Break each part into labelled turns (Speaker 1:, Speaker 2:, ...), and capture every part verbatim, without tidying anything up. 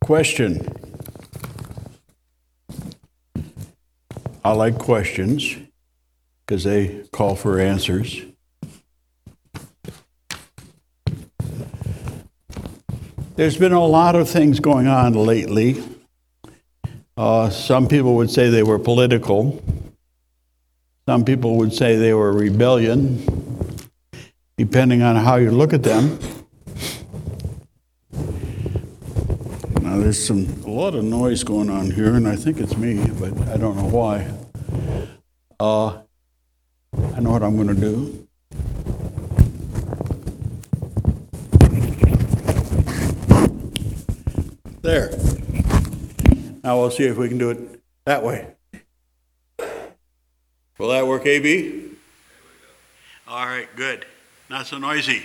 Speaker 1: Question. I like questions because they call for answers. There's been a lot of things going on lately. Uh, some people would say they were political. Some people would say they were rebellion, depending on how you look at them. Now, there's some a lot of noise going on here, and I think it's me, but I don't know why. Uh, I know what I'm going to do. There. Now we'll see if we can do it that way. Will that work, A B? All right, good. Not so noisy.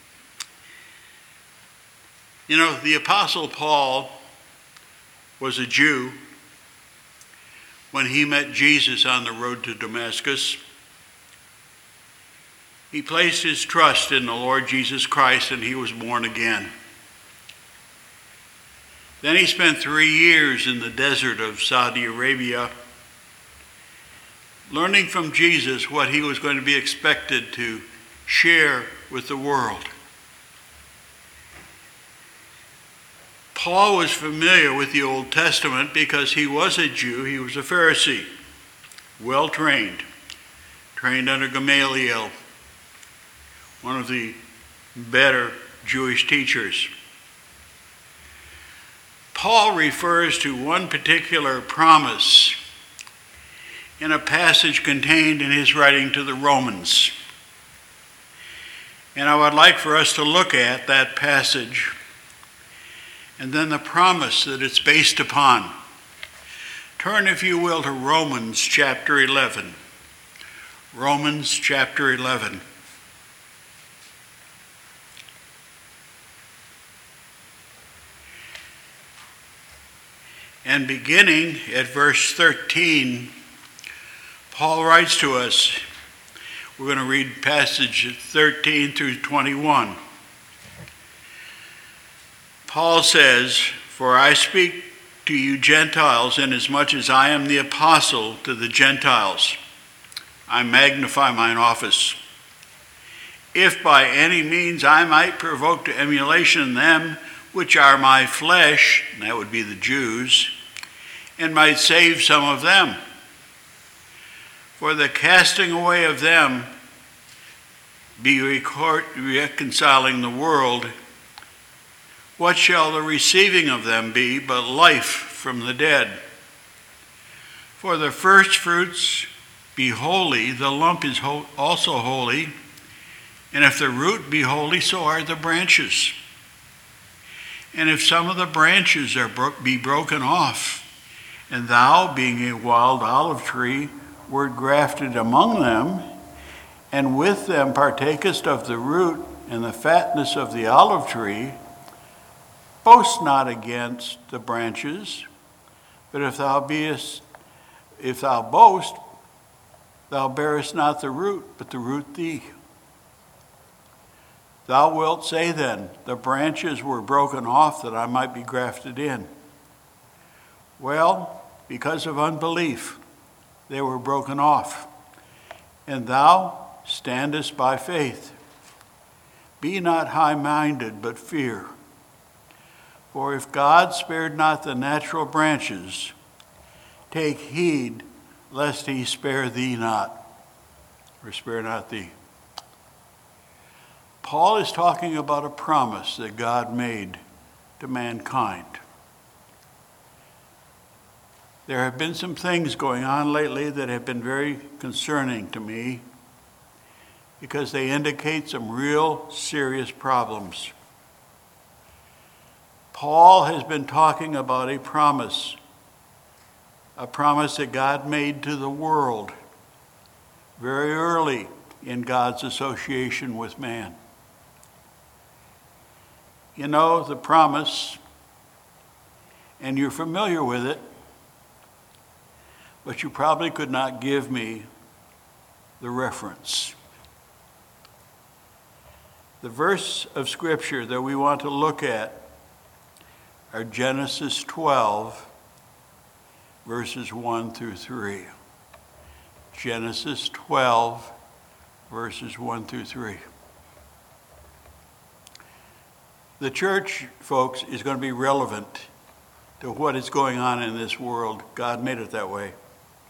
Speaker 1: You know, the Apostle Paul was a Jew when he met Jesus on the road to Damascus. He placed his trust in the Lord Jesus Christ and he was born again. Then he spent three years in the desert of Saudi Arabia, learning from Jesus what he was going to be expected to share with the world. Paul was familiar with the Old Testament because he was a Jew. He was a Pharisee, well trained, trained under Gamaliel, one of the better Jewish teachers. Paul refers to one particular promise in a passage contained in his writing to the Romans. And I would like for us to look at that passage and then the promise that it's based upon. Turn, if you will, to Romans chapter eleven. Romans chapter eleven. And beginning at verse thirteen, Paul writes to us. We're going to read passage thirteen through twenty-one. Paul says, "For I speak to you Gentiles, inasmuch as I am the apostle to the Gentiles. I magnify mine office. If by any means I might provoke to emulation them which are my flesh," and that would be the Jews, "and might save some of them. For the casting away of them be record, reconciling the world. What shall the receiving of them be but life from the dead? For the first fruits be holy, the lump is ho- also holy, and if the root be holy, so are the branches. And if some of the branches are bro- be broken off, and thou, being a wild olive tree, wert grafted among them, and with them partakest of the root and the fatness of the olive tree, boast not against the branches, but if thou beest, if thou boast, thou bearest not the root, but the root thee. Thou wilt say then, the branches were broken off that I might be grafted in. Well, because of unbelief, they were broken off, and thou standest by faith. Be not high-minded, but fear. For if God spared not the natural branches, take heed lest he spare thee not, or spare not thee." Paul is talking about a promise that God made to mankind. There have been some things going on lately that have been very concerning to me because they indicate some real serious problems. Paul has been talking about a promise, a promise that God made to the world very early in God's association with man. You know the promise, and you're familiar with it, but you probably could not give me the reference. The verse of Scripture that we want to look at are Genesis twelve, verses one through three. Genesis twelve, verses one through three. The church, folks, is going to be relevant to what is going on in this world. God made it that way.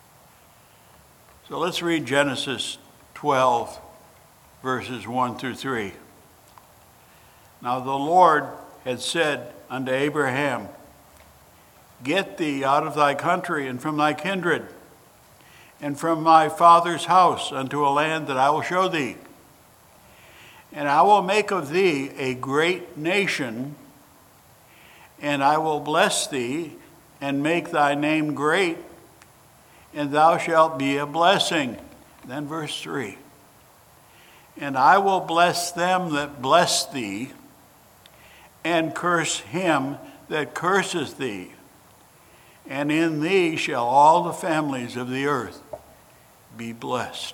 Speaker 1: So let's read Genesis twelve, verses one through three. Now the Lord had said unto Abraham, Get thee out of thy country and from thy kindred, and from my father's house unto a land that I will show thee. And I will make of thee a great nation, and I will bless thee, and make thy name great, and thou shalt be a blessing. Then verse three. And I will bless them that bless thee, and curse him that curseth thee. And in thee shall all the families of the earth be blessed.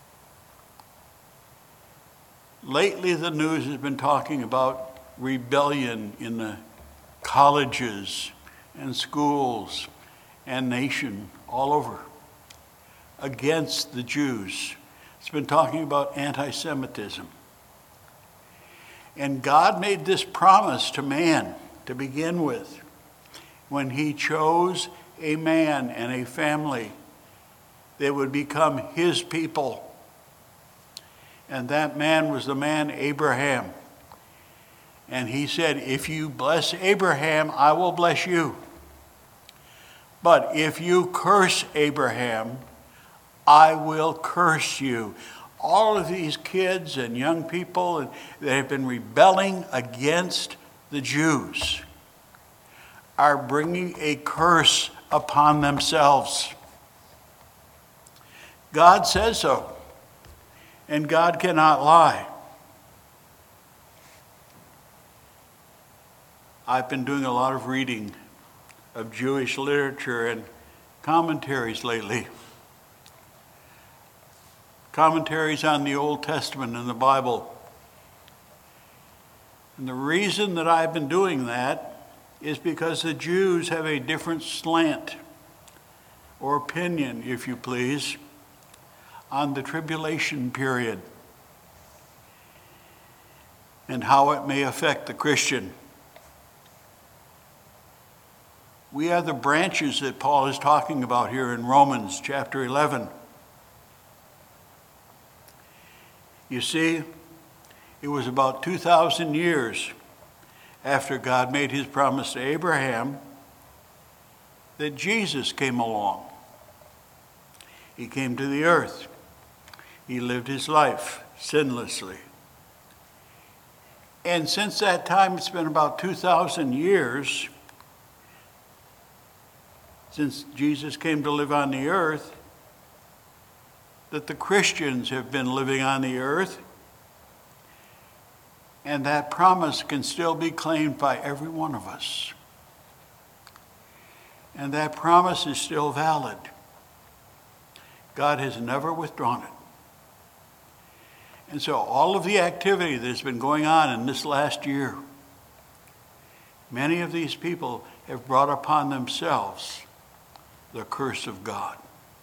Speaker 1: Lately, the news has been talking about rebellion in the colleges and schools and nation all over against the Jews. It's been talking about anti-Semitism. And God made this promise to man to begin with when he chose a man and a family that would become his people. And that man was the man Abraham. And he said, if you bless Abraham, I will bless you. But if you curse Abraham, I will curse you. All of these kids and young people that have been rebelling against the Jews are bringing a curse upon themselves. God says so. And God cannot lie. I've been doing a lot of reading of Jewish literature and commentaries lately. Commentaries on the Old Testament and the Bible. And the reason that I've been doing that is because the Jews have a different slant or opinion, if you please, on the tribulation period and how it may affect the Christian. We are the branches that Paul is talking about here in Romans chapter eleven. You see, it was about two thousand years after God made his promise to Abraham that Jesus came along. He came to the earth. He lived his life sinlessly. And since that time, it's been about two thousand years since Jesus came to live on the earth, that the Christians have been living on the earth, and that promise can still be claimed by every one of us. And that promise is still valid. God has never withdrawn it. And so all of the activity that's been going on in this last year, many of these people have brought upon themselves the curse of God.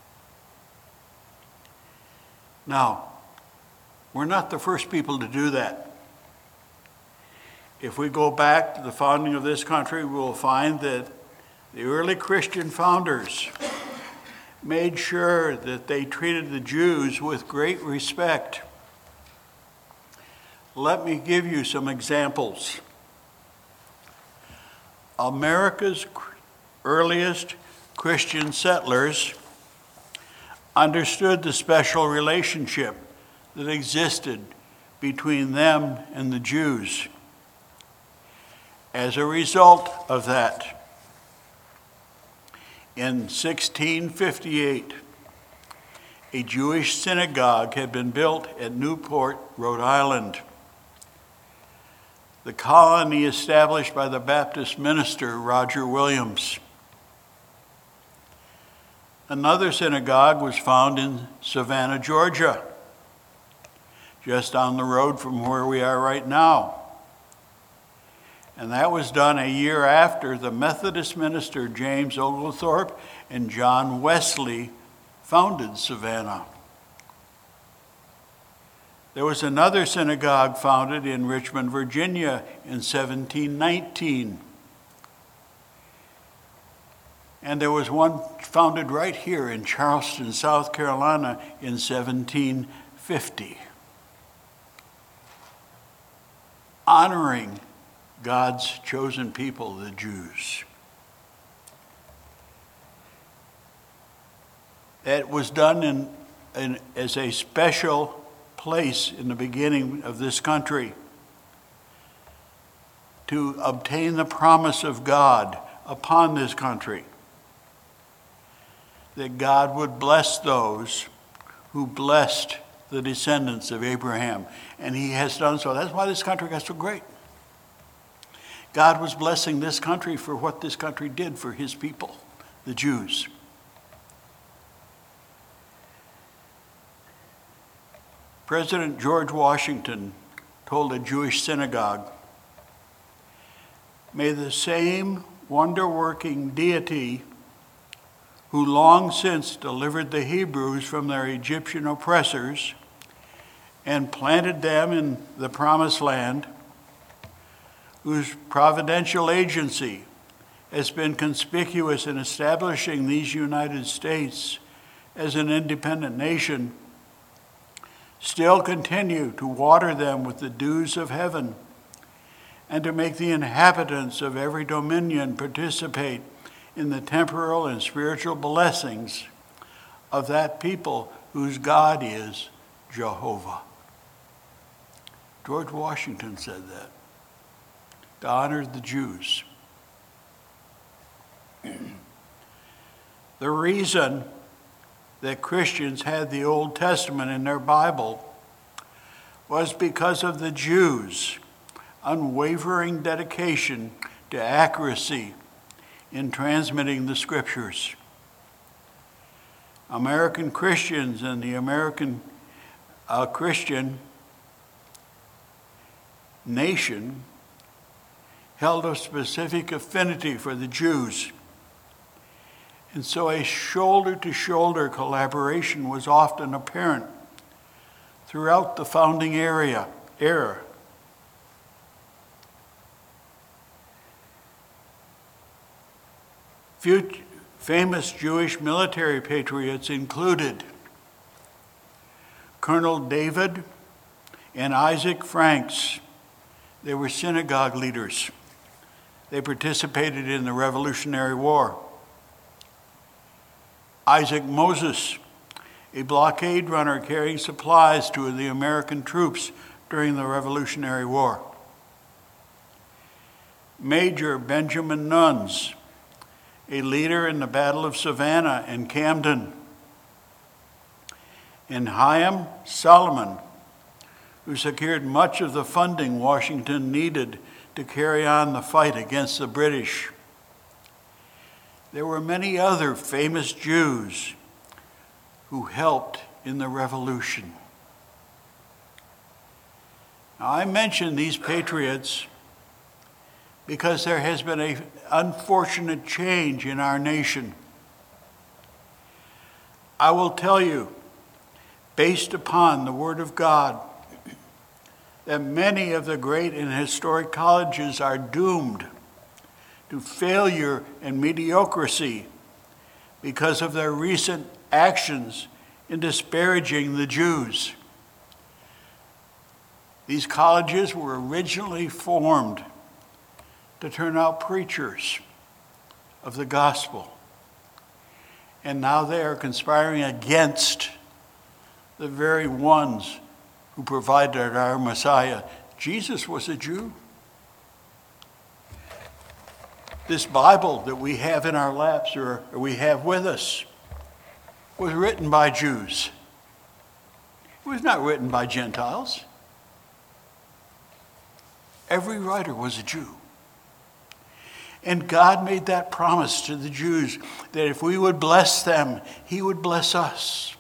Speaker 1: Now, we're not the first people to do that. If we go back to the founding of this country, we will find that the early Christian founders made sure that they treated the Jews with great respect. Let me give you some examples. America's earliest Christian settlers understood the special relationship that existed between them and the Jews. As a result of that, in sixteen fifty-eight, a Jewish synagogue had been built at Newport, Rhode Island. The colony established by the Baptist minister Roger Williams. Another synagogue was found in Savannah, Georgia, just down the road from where we are right now. And that was done a year after the Methodist minister James Oglethorpe and John Wesley founded Savannah. There was another synagogue founded in Richmond, Virginia in seventeen nineteen. And there was one founded right here in Charleston, South Carolina in seventeen fifty. Honoring God's chosen people, the Jews. It was done in, in, as a special place in the beginning of this country to obtain the promise of God upon this country, that God would bless those who blessed the descendants of Abraham. And he has done so. That's why this country got so great. God was blessing this country for what this country did for his people, the Jews. President George Washington told a Jewish synagogue, "May the same wonder-working deity who long since delivered the Hebrews from their Egyptian oppressors and planted them in the promised land, whose providential agency has been conspicuous in establishing these United States as an independent nation, still continue to water them with the dews of heaven, and to make the inhabitants of every dominion participate in the temporal and spiritual blessings of that people whose God is Jehovah." George Washington said that, to honor the Jews. The reason that Christians had the Old Testament in their Bible was because of the Jews' unwavering dedication to accuracy in transmitting the scriptures. American Christians and the American uh, Christian nation held a specific affinity for the Jews. And so a shoulder-to-shoulder collaboration was often apparent throughout the founding area, era. Few famous Jewish military patriots included Colonel David and Isaac Franks. They were synagogue leaders. They participated in the Revolutionary War. Isaac Moses, a blockade runner carrying supplies to the American troops during the Revolutionary War. Major Benjamin Nuns, a leader in the Battle of Savannah and Camden. And Chaim Solomon, who secured much of the funding Washington needed to carry on the fight against the British. There were many other famous Jews who helped in the Revolution. Now, I mention these patriots because there has been an unfortunate change in our nation. I will tell you, based upon the Word of God, that many of the great and historic colleges are doomed to failure and mediocrity because of their recent actions in disparaging the Jews. These colleges were originally formed to turn out preachers of the gospel, and now they are conspiring against the very ones who provided our Messiah. Jesus was a Jew. This Bible that we have in our laps or we have with us was written by Jews. It was not written by Gentiles. Every writer was a Jew. And God made that promise to the Jews that if we would bless them, he would bless us.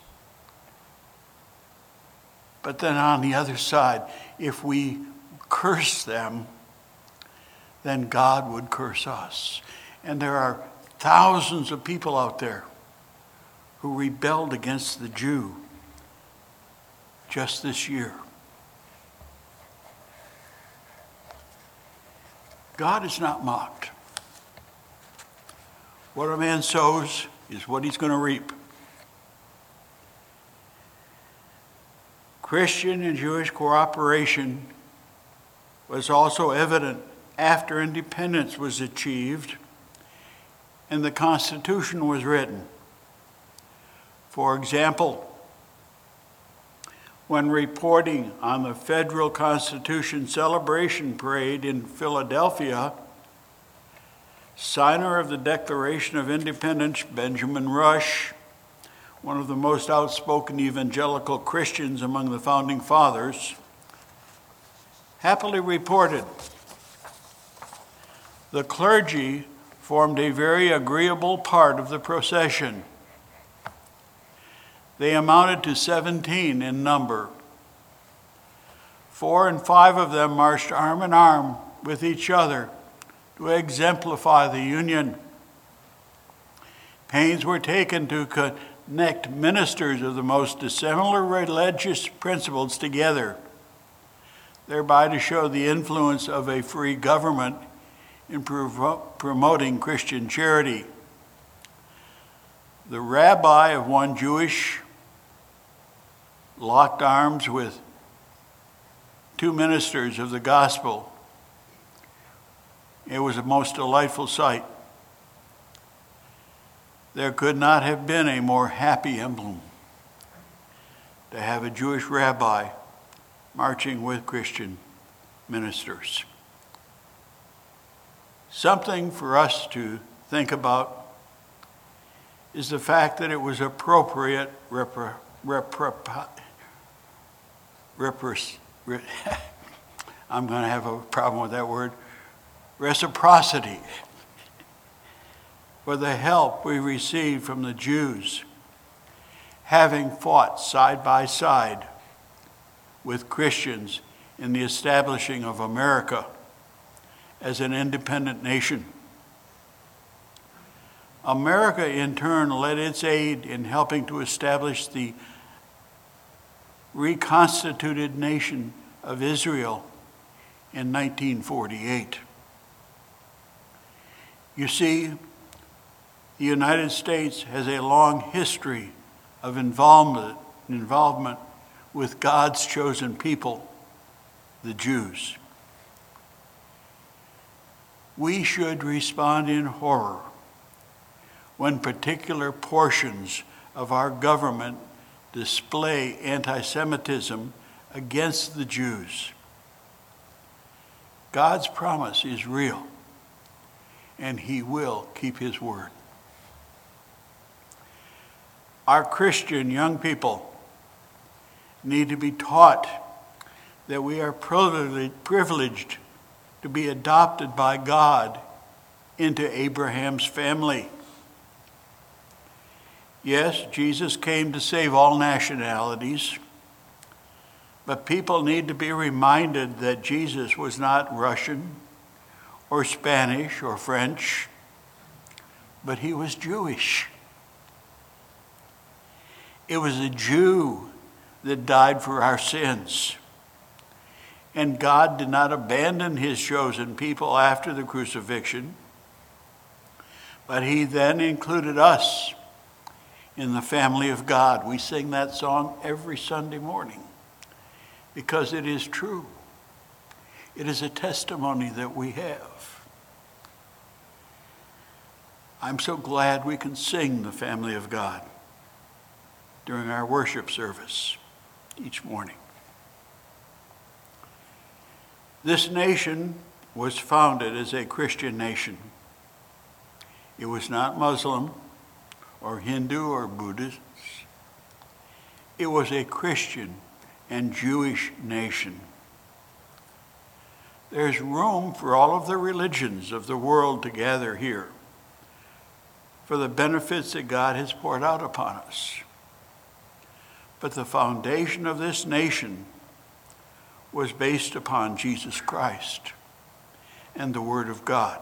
Speaker 1: But then on the other side, if we curse them, then God would curse us. And there are thousands of people out there who rebelled against the Jew just this year. God is not mocked. What a man sows is what he's going to reap. Christian and Jewish cooperation was also evident after independence was achieved and the Constitution was written. For example, when reporting on the Federal Constitution Celebration Parade in Philadelphia, signer of the Declaration of Independence, Benjamin Rush, one of the most outspoken evangelical Christians among the Founding Fathers, happily reported, "The clergy formed a very agreeable part of the procession. They amounted to seventeen in number. Four and five of them marched arm in arm with each other to exemplify the union. Pains were taken to connect ministers of the most dissimilar religious principles together, thereby to show the influence of a free government in promoting Christian charity. The rabbi of one Jewish locked arms with two ministers of the gospel. It was a most delightful sight. There could not have been a more happy emblem to have a Jewish rabbi marching with Christian ministers." Something for us to think about is the fact that it was appropriate repre, repre, repre, repre, I'm going to have a problem with that word, reciprocity for the help we received from the Jews, having fought side by side with Christians in the establishing of America as an independent nation. America, in turn, led its aid in helping to establish the reconstituted nation of Israel in nineteen forty-eight. You see, the United States has a long history of involvement, involvement with God's chosen people, the Jews. We should respond in horror when particular portions of our government display anti-Semitism against the Jews. God's promise is real, and he will keep his word. Our Christian young people need to be taught that we are privileged to be adopted by God into Abraham's family. Yes, Jesus came to save all nationalities, but people need to be reminded that Jesus was not Russian or Spanish or French, but he was Jewish. It was a Jew that died for our sins. And God did not abandon his chosen people after the crucifixion, but he then included us in the family of God. We sing that song every Sunday morning because it is true. It is a testimony that we have. I'm so glad we can sing the family of God during our worship service each morning. This nation was founded as a Christian nation. It was not Muslim or Hindu or Buddhist. It was a Christian and Jewish nation. There's room for all of the religions of the world to gather here for the benefits that God has poured out upon us. But the foundation of this nation was based upon Jesus Christ and the Word of God.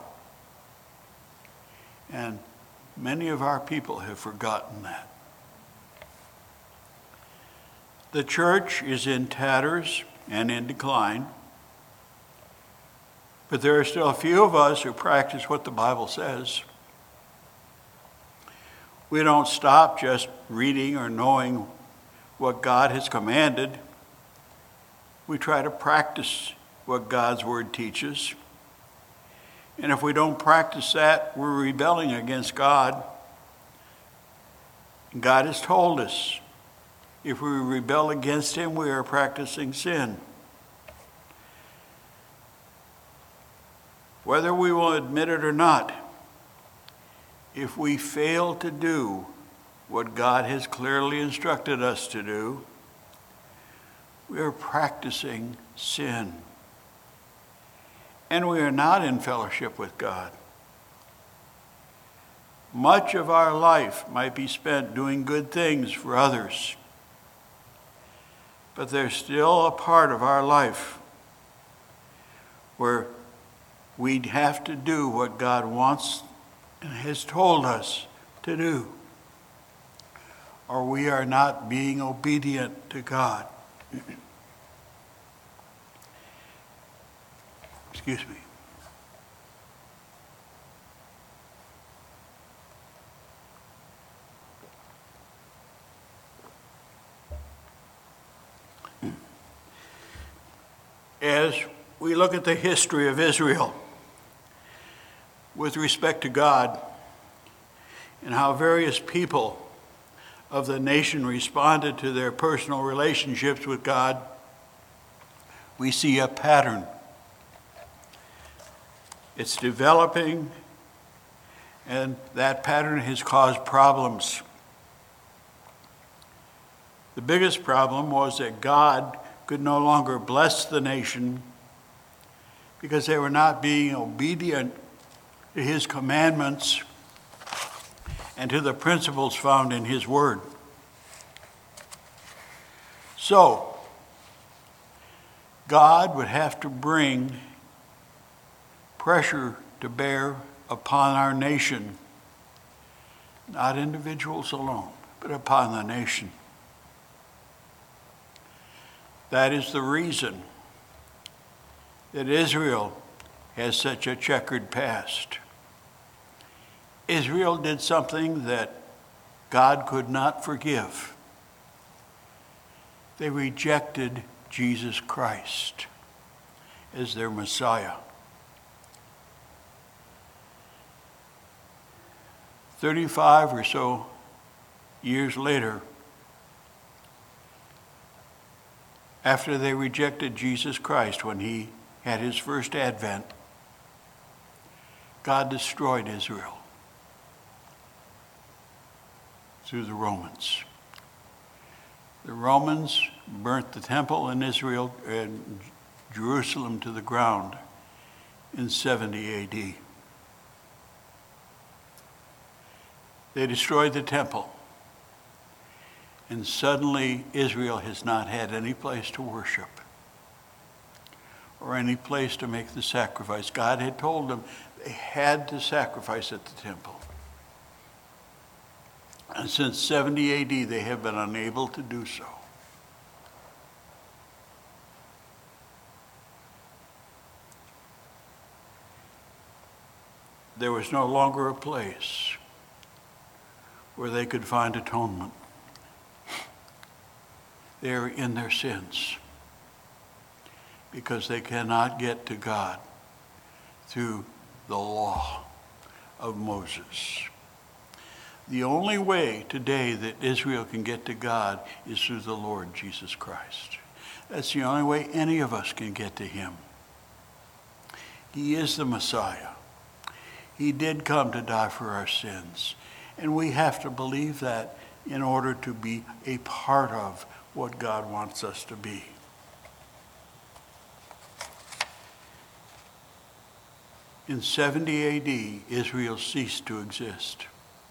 Speaker 1: And many of our people have forgotten that. The church is in tatters and in decline, but there are still a few of us who practice what the Bible says. We don't stop just reading or knowing what God has commanded. We try to practice what God's Word teaches. And if we don't practice that, we're rebelling against God. God has told us, if we rebel against Him, we are practicing sin. Whether we will admit it or not, if we fail to do what God has clearly instructed us to do, we are practicing sin. And we are not in fellowship with God. Much of our life might be spent doing good things for others, but there's still a part of our life where we'd have to do what God wants and has told us to do, or we are not being obedient to God. Excuse me. As we look at the history of Israel with respect to God and how various people of the nation responded to their personal relationships with God, we see a pattern. It's developing, and that pattern has caused problems. The biggest problem was that God could no longer bless the nation because they were not being obedient to His commandments and to the principles found in His Word. So, God would have to bring pressure to bear upon our nation, not individuals alone, but upon the nation. That is the reason that Israel has such a checkered past. Israel did something that God could not forgive. They rejected Jesus Christ as their Messiah. Thirty-five or so years later, after they rejected Jesus Christ when He had His first advent, God destroyed Israel through the Romans. The Romans burnt the temple in Israel and Jerusalem to the ground in seventy A D. They destroyed the temple. And suddenly Israel has not had any place to worship or any place to make the sacrifice. God had told them they had to sacrifice at the temple. And since seventy A D, they have been unable to do so. There was no longer a place where they could find atonement. They are in their sins because they cannot get to God through the law of Moses. The only way today that Israel can get to God is through the Lord Jesus Christ. That's the only way any of us can get to Him. He is the Messiah. He did come to die for our sins. And we have to believe that in order to be a part of what God wants us to be. In seventy A D, Israel ceased to exist.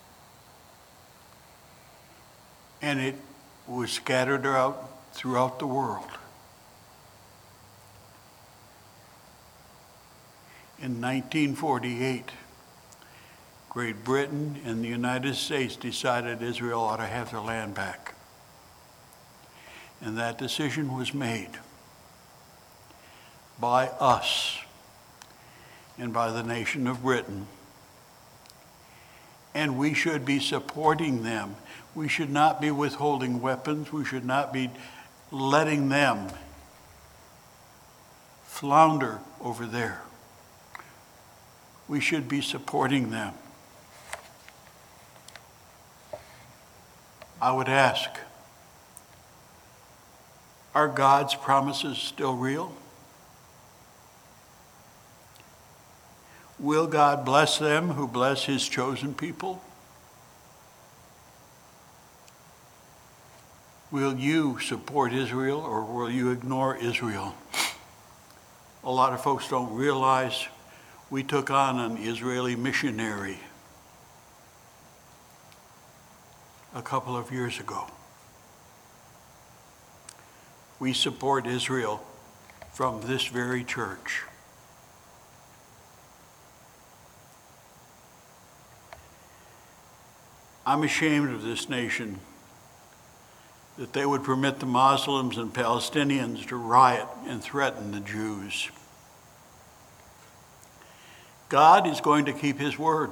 Speaker 1: And it was scattered out throughout the world. In nineteen forty-eight, Great Britain and the United States decided Israel ought to have their land back. And that decision was made by us and by the nation of Britain. And we should be supporting them. We should not be withholding weapons. We should not be letting them flounder over there. We should be supporting them. I would ask, are God's promises still real? Will God bless them who bless his chosen people? Will you support Israel or will you ignore Israel? A lot of folks don't realize we took on an Israeli missionary a couple of years ago. We support Israel from this very church. I'm ashamed of this nation that they would permit the Muslims and Palestinians to riot and threaten the Jews. God is going to keep his word.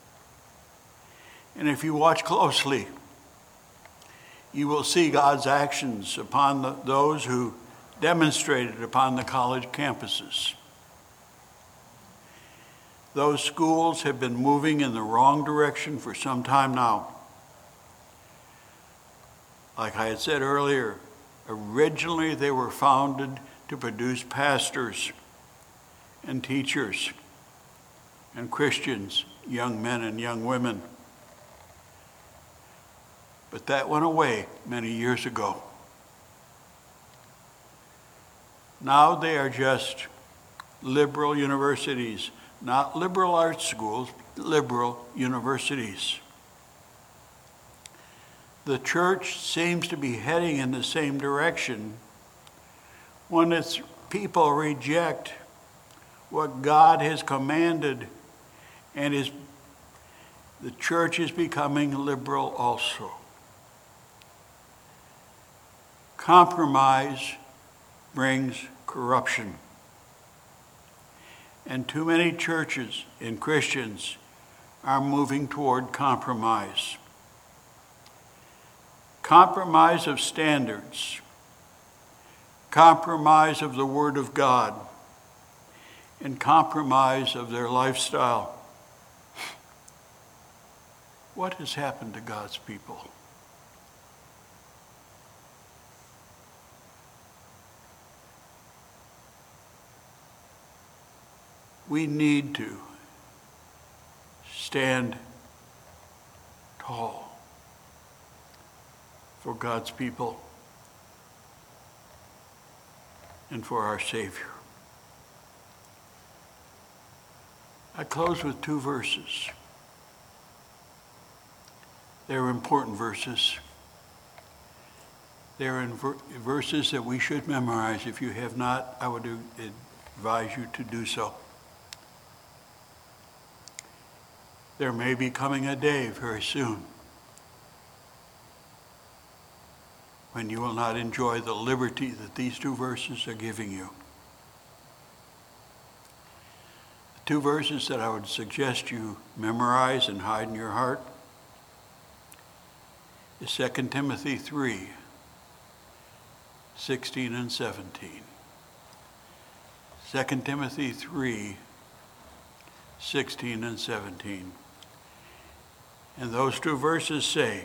Speaker 1: And if you watch closely, you will see God's actions upon the, those who demonstrated upon the college campuses. Those schools have been moving in the wrong direction for some time now. Like I had said earlier, originally they were founded to produce pastors and teachers and Christians, young men and young women. But that went away many years ago. Now they are just liberal universities, not liberal arts schools, liberal universities. The church seems to be heading in the same direction when its people reject what God has commanded, and is, the church is becoming liberal also. Compromise brings corruption. And too many churches and Christians are moving toward compromise. Compromise of standards, compromise of the Word of God, and compromise of their lifestyle. What has happened to God's people? We need to stand tall for God's people and for our Savior. I close with two verses. They're important verses. They're in ver- verses that we should memorize. If you have not, I would advise you to do so. There may be coming a day very soon when you will not enjoy the liberty that these two verses are giving you. The two verses that I would suggest you memorize and hide in your heart is Second Timothy three, sixteen and seventeen. Second Timothy three, sixteen and seventeen. And those two verses say,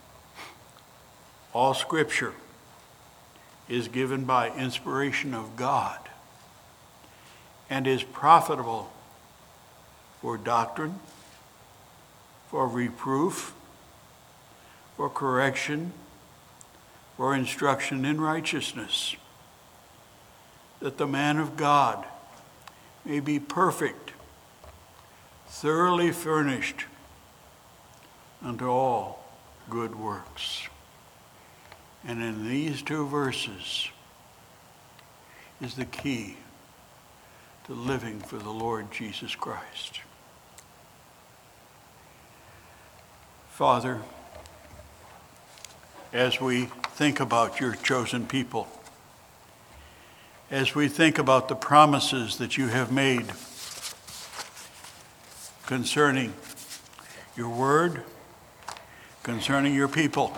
Speaker 1: all Scripture is given by inspiration of God and is profitable for doctrine, for reproof, for correction, for instruction in righteousness, that the man of God may be perfect, thoroughly furnished unto all good works. And in these two verses is the key to living for the Lord Jesus Christ. Father, as we think about your chosen people, as we think about the promises that you have made concerning your word, concerning your people,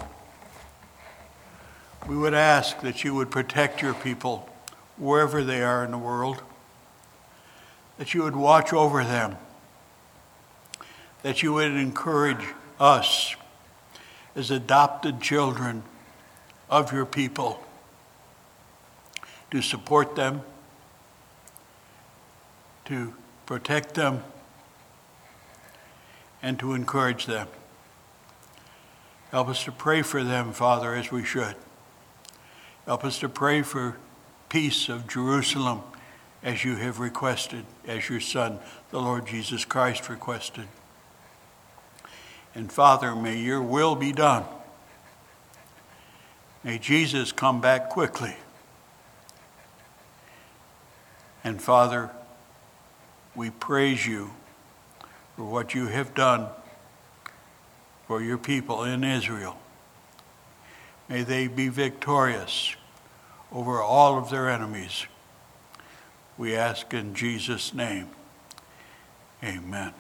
Speaker 1: we would ask that you would protect your people wherever they are in the world, that you would watch over them, that you would encourage us as adopted children of your people to support them, to protect them, and to encourage them. Help us to pray for them, Father, as we should. Help us to pray for peace of Jerusalem as you have requested, as your Son, the Lord Jesus Christ, requested. And Father, may your will be done. May Jesus come back quickly. And Father, we praise you for what you have done for your people in Israel. May they be victorious over all of their enemies. We ask in Jesus' name, amen.